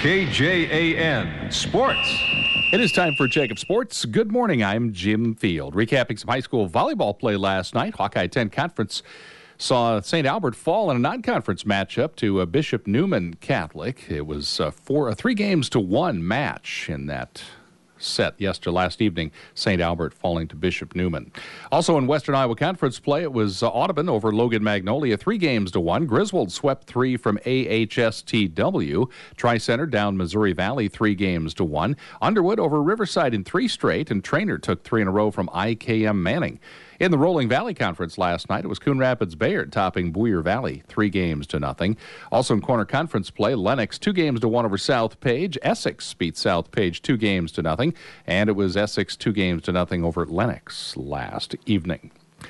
KJAN Sports. It is time for Jacob Sports. Good morning. I'm Jim Field. Recapping some high school volleyball play last night. Hawkeye 10 Conference saw St. Albert fall in a non-conference matchup to Bishop Neumann Catholic. It was a 3-1 match in that set last evening. St. Albert falling to Bishop Neumann. Also in Western Iowa Conference play, it was Audubon over Logan Magnolia 3-1. Griswold swept 3 from AHSTW. Tri-Center down Missouri Valley 3-1. Underwood over Riverside in 3 straight, and Trainer took 3 in a row from IKM Manning. In the Rolling Valley Conference last night, it was Coon Rapids Bayard topping Boyer Valley 3-0. Also in Corner Conference play, Lennox 2-1 over South Page. Essex beat South Page 2-0, and it was Essex 2-0 over Lennox last evening.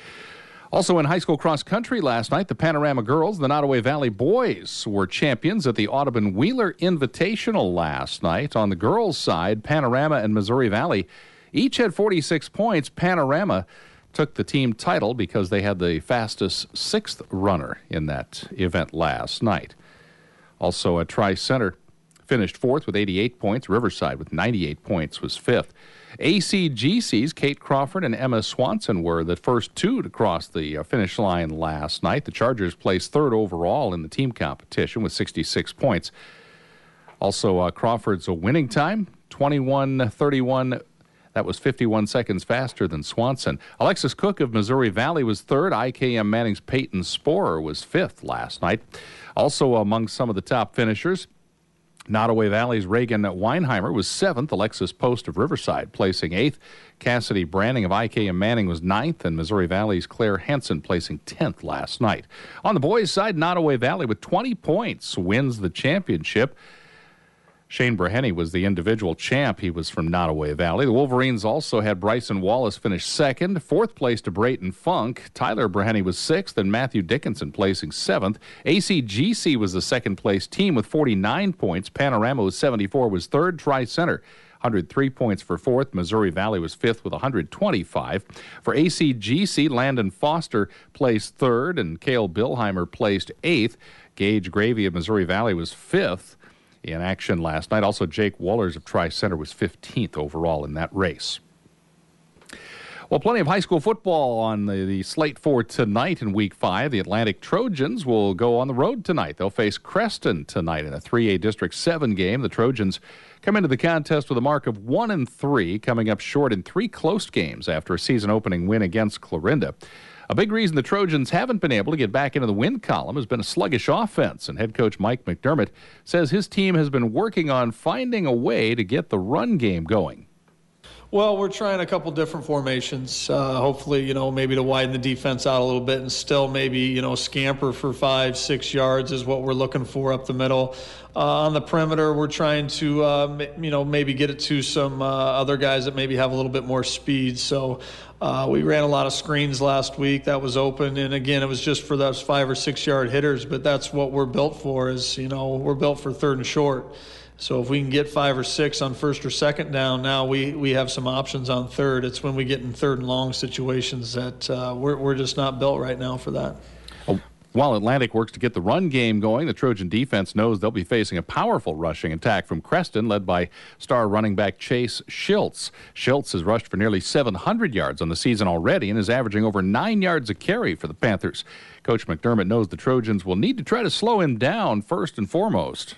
Also in high school cross country last night, the Panorama girls, the Nottoway Valley boys, were champions at the Audubon Wheeler Invitational last night. On the girls' side, Panorama and Missouri Valley each had 46 points. Panorama took the team title because they had the fastest 6th runner in that event last night. Also, Tri-Center finished 4th with 88 points. Riverside with 98 points was 5th. ACGC's Kate Crawford and Emma Swanson were the first 2 to cross the finish line last night. The Chargers placed 3rd overall in the team competition with 66 points. Also, Crawford's winning time, 21:31. That was 51 seconds faster than Swanson. Alexis Cook of Missouri Valley was 3rd. IKM Manning's Peyton Sporer was 5th last night. Also among some of the top finishers, Nottoway Valley's Reagan Weinheimer was 7th. Alexis Post of Riverside placing 8th. Cassidy Branning of IKM Manning was 9th. And Missouri Valley's Claire Hansen placing 10th last night. On the boys' side, Nottoway Valley with 20 points wins the championship. Shane Breheny was the individual champ. He was from Nottoway Valley. The Wolverines also had Bryson Wallace finish 2nd. 4th place to Brayton Funk. Tyler Breheny was 6th, and Matthew Dickinson placing 7th. ACGC was the 2nd place team with 49 points. Panorama was 74, was 3rd. Tri-Center 103 points for 4th. Missouri Valley was 5th with 125. For ACGC, Landon Foster placed 3rd, and Cale Billheimer placed 8th. Gage Gravy of Missouri Valley was 5th. In action last night. Also, Jake Wallers of Tri-Center was 15th overall in that race. Well, plenty of high school football on the slate for tonight in Week 5. The Atlantic Trojans will go on the road tonight. They'll face Creston tonight in a 3A District 7 game. The Trojans come into the contest with a mark of 1-3, coming up short in 3 close games after a season-opening win against Clarinda. A big reason the Trojans haven't been able to get back into the win column has been a sluggish offense, and head coach Mike McDermott says his team has been working on finding a way to get the run game going. Well, we're trying a couple different formations, hopefully, maybe to widen the defense out a little bit and still maybe, scamper for 5-6 yards is what we're looking for up the middle. On the perimeter, we're trying to, maybe get it to some other guys that maybe have a little bit more speed. So we ran a lot of screens last week. That was open. And, again, it was just for those 5 or 6 yard hitters. But that's what we're built for is, we're built for 3rd and short. So if we can get 5 or 6 on 1st or 2nd down, now we have some options on 3rd. It's when we get in 3rd and long situations that we're just not built right now for that. While Atlantic works to get the run game going, the Trojan defense knows they'll be facing a powerful rushing attack from Creston, led by star running back Chase Schiltz. Schiltz has rushed for nearly 700 yards on the season already and is averaging over 9 yards a carry for the Panthers. Coach McDermott knows the Trojans will need to try to slow him down first and foremost.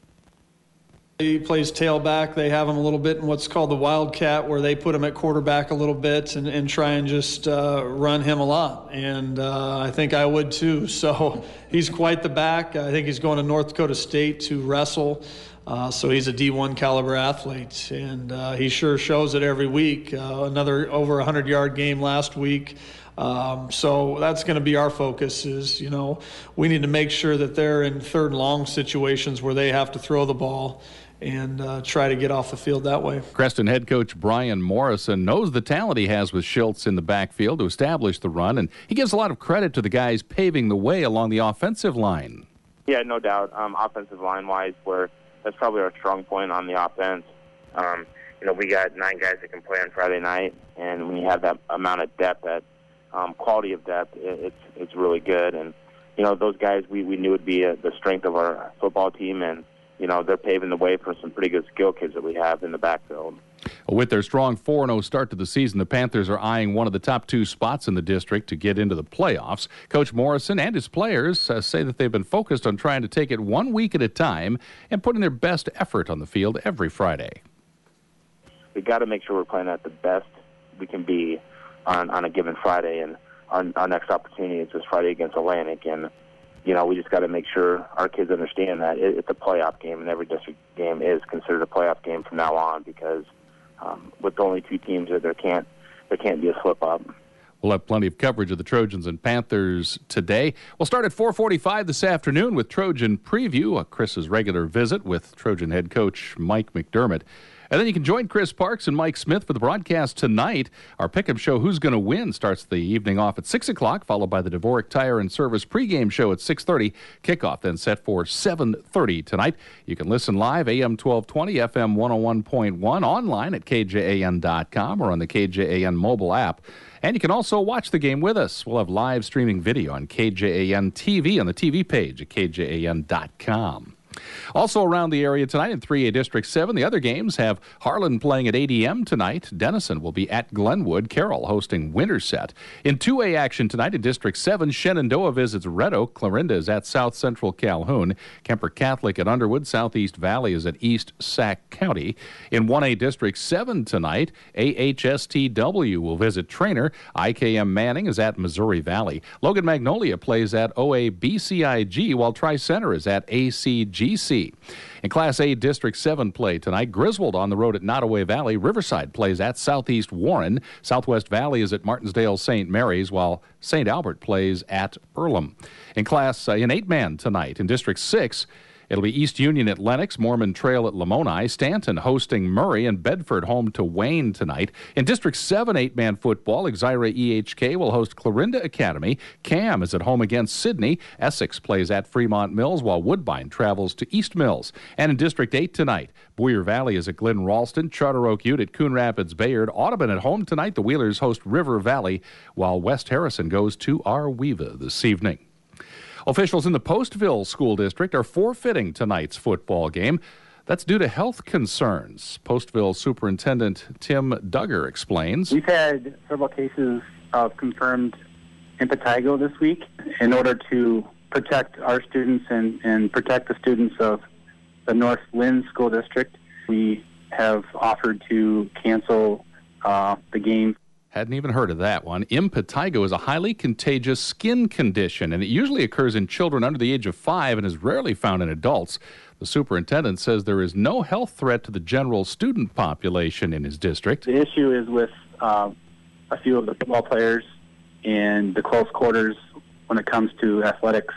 He plays tailback. They have him a little bit in what's called the Wildcat, where they put him at quarterback a little bit and try and just run him a lot. And I think I would too. So he's quite the back. I think he's going to North Dakota State to wrestle. So he's a D1 caliber athlete. And he sure shows it every week. Another over 100-yard game last week. So that's going to be our focus is, we need to make sure that they're in 3rd and long situations where they have to throw the ball and try to get off the field that way. Creston head coach Brian Morrison knows the talent he has with Schiltz in the backfield to establish the run, and he gives a lot of credit to the guys paving the way along the offensive line. Yeah, no doubt. Offensive line-wise, that's probably our strong point on the offense. We got 9 guys that can play on Friday night, and when you have that amount of depth, that quality of depth, it's really good. And those guys we knew would be the strength of our football team, and they're paving the way for some pretty good skill kids that we have in the backfield. With their strong 4-0 start to the season, the Panthers are eyeing one of the top 2 spots in the district to get into the playoffs. Coach Morrison and his players say that they've been focused on trying to take it 1 week at a time and putting their best effort on the field every Friday. We got to make sure we're playing at the best we can be on a given Friday, and our next opportunity is this Friday against Atlantic, and we just got to make sure our kids understand that it's a playoff game, and every district game is considered a playoff game from now on, because with only 2 teams, there can't be a slip-up. We'll have plenty of coverage of the Trojans and Panthers today. We'll start at 4:45 this afternoon with Trojan Preview, Chris's regular visit with Trojan head coach Mike McDermott. And then you can join Chris Parks and Mike Smith for the broadcast tonight. Our pick'em show, Who's Gonna Win, starts the evening off at 6 o'clock, followed by the Dvorak Tire and Service pregame show at 6:30. Kickoff then set for 7:30 tonight. You can listen live, AM 1220, FM 101.1, online at KJAN.com or on the KJAN mobile app. And you can also watch the game with us. We'll have live streaming video on KJAN TV on the TV page at KJAN.com. Also around the area tonight in 3A District 7, the other games have Harlan playing at 8 a.m. tonight. Denison will be at Glenwood. Carroll hosting Winterset. In 2A action tonight in District 7, Shenandoah visits Red Oak. Clarinda is at South Central Calhoun. Kemper Catholic at Underwood. Southeast Valley is at East Sac County. In 1A District 7 tonight, AHSTW will visit Trainer. IKM Manning is at Missouri Valley. Logan Magnolia plays at OABCIG, while Tri-Center is at ACGC. In Class A District 7 play tonight, Griswold on the road at Nottoway Valley. Riverside plays at Southeast Warren. Southwest Valley is at Martinsdale St. Mary's, while St. Albert plays at Earlham. In 8-man tonight in District 6, it'll be East Union at Lenox, Mormon Trail at Lamoni, Stanton hosting Murray, and Bedford home to Wayne tonight. In District 7 8-man football, Exira EHK will host Clarinda Academy. Cam is at home against Sydney. Essex plays at Fremont Mills, while Woodbine travels to East Mills. And in District 8 tonight, Boyer Valley is at Glen Ralston, Charter Oak Ute at Coon Rapids Bayard. Audubon at home tonight. The Wheelers host River Valley, while West Harrison goes to Arweva this evening. Officials in the Postville School District are forfeiting tonight's football game. That's due to health concerns. Postville Superintendent Tim Duggar explains. We've had several cases of confirmed impetigo this week. In order to protect our students and protect the students of the North Lynn School District, we have offered to cancel the game. Hadn't even heard of that one. Impetigo is a highly contagious skin condition, and it usually occurs in children under the age of 5 and is rarely found in adults. The superintendent says there is no health threat to the general student population in his district. The issue is with a few of the football players and the close quarters when it comes to athletics.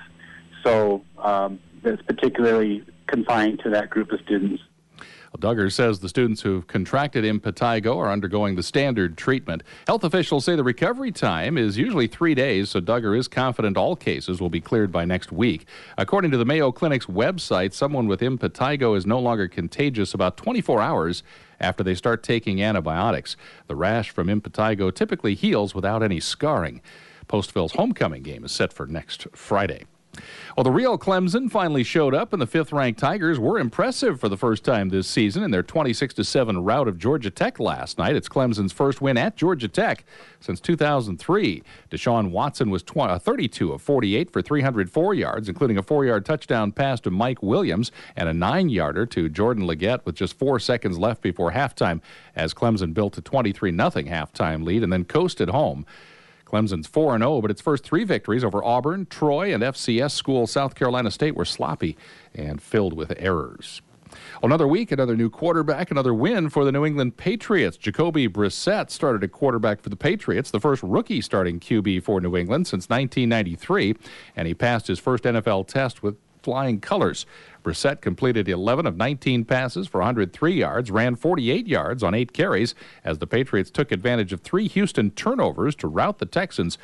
So it's particularly confined to that group of students. Duggar says the students who've contracted impetigo are undergoing the standard treatment. Health officials say the recovery time is usually 3 days, so Duggar is confident all cases will be cleared by next week. According to the Mayo Clinic's website, someone with impetigo is no longer contagious about 24 hours after they start taking antibiotics. The rash from impetigo typically heals without any scarring. Postville's homecoming game is set for next Friday. Well, the real Clemson finally showed up, and the 5th-ranked Tigers were impressive for the first time this season in their 26-7 rout of Georgia Tech last night. It's Clemson's first win at Georgia Tech since 2003. Deshaun Watson was 32 of 48 for 304 yards, including a 4-yard touchdown pass to Mike Williams and a 9-yarder to Jordan Leggett with just 4 seconds left before halftime, as Clemson built a 23-0 halftime lead and then coasted home. Clemson's 4-0, but its first 3 victories over Auburn, Troy, and FCS school South Carolina State were sloppy and filled with errors. Another week, another new quarterback, another win for the New England Patriots. Jacoby Brissett started at quarterback for the Patriots, the first rookie starting QB for New England since 1993, and he passed his first NFL test with flying colors. Brissett completed 11 of 19 passes for 103 yards, ran 48 yards on 8 carries as the Patriots took advantage of 3 Houston turnovers to rout the Texans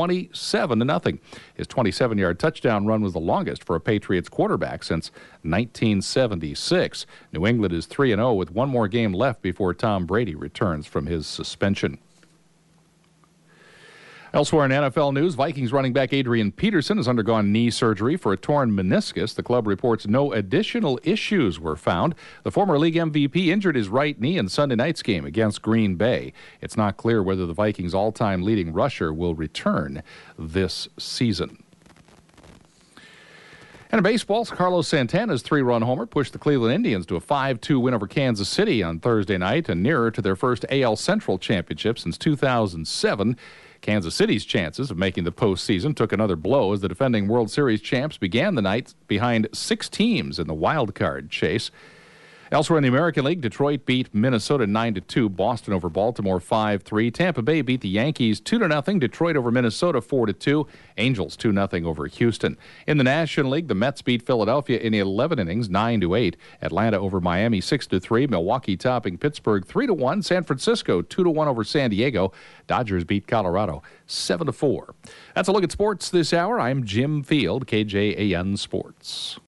27-0. His 27-yard touchdown run was the longest for a Patriots quarterback since 1976. New England is 3-0 with one more game left before Tom Brady returns from his suspension. Elsewhere in NFL news, Vikings running back Adrian Peterson has undergone knee surgery for a torn meniscus. The club reports no additional issues were found. The former league MVP injured his right knee in Sunday night's game against Green Bay. It's not clear whether the Vikings' all-time leading rusher will return this season. And in baseball, Carlos Santana's 3-run homer pushed the Cleveland Indians to a 5-2 win over Kansas City on Thursday night and nearer to their first AL Central championship since 2007. Kansas City's chances of making the postseason took another blow as the defending World Series champs began the night behind 6 teams in the wild card chase. Elsewhere in the American League, Detroit beat Minnesota 9-2, Boston over Baltimore 5-3, Tampa Bay beat the Yankees 2-0, Detroit over Minnesota 4-2, Angels 2-0 over Houston. In the National League, the Mets beat Philadelphia in 11 innings 9-8, Atlanta over Miami 6-3, Milwaukee topping Pittsburgh 3-1, San Francisco 2-1 over San Diego, Dodgers beat Colorado 7-4. That's a look at sports this hour. I'm Jim Field, KJAN Sports.